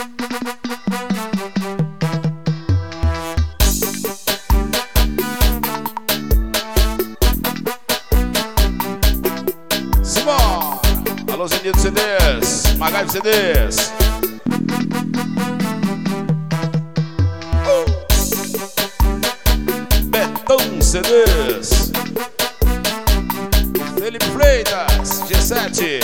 Simbora! Alô, Zenildo CDs, Magaive CDs. Betão CDs. Felipe Freitas, G7.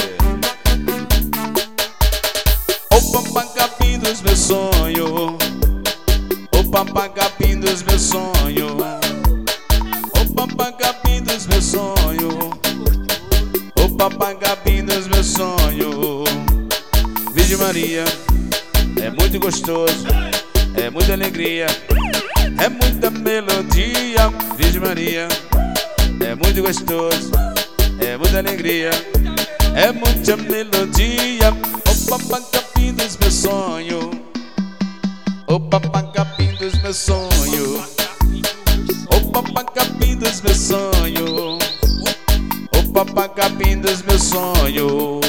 O papagapim dos meus sonhos. O papagapim dos meus sonhos. O papagapim dos meus sonhos. O papagapim dos meus sonhos. Virgem Maria, é muito gostoso, é muita alegria, é muita melodia. Virgem Maria, é muito gostoso, é muita alegria, é muita melodia. O papagapim dos meus sonhos. O papagapim dos meus sonhos. O papagapim dos meus sonhos. O papagapim dos meus sonhos.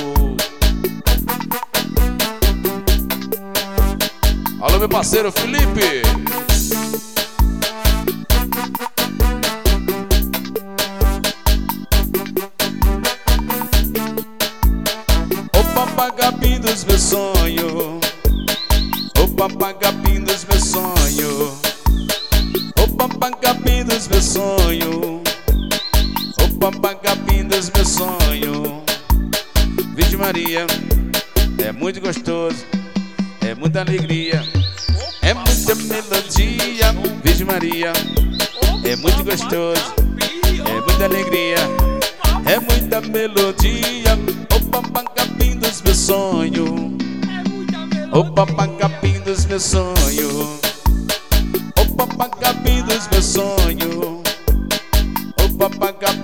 Alô, meu parceiro Felipe. O papagapim dos meus sonhos. O papagapim dos meus sonhos. O papagapim dos meus sonhos. O papagapim dos meus sonhos. Virgem Maria, é muito gostoso, é muita alegria, é muita melodia. Virgem Maria, é muito gostoso, é muita alegria, é muita melodia. O papagapim dos meus sonhos. O papagapim dos meus sonhos. O papagapim dos meus sonhos. O papagapim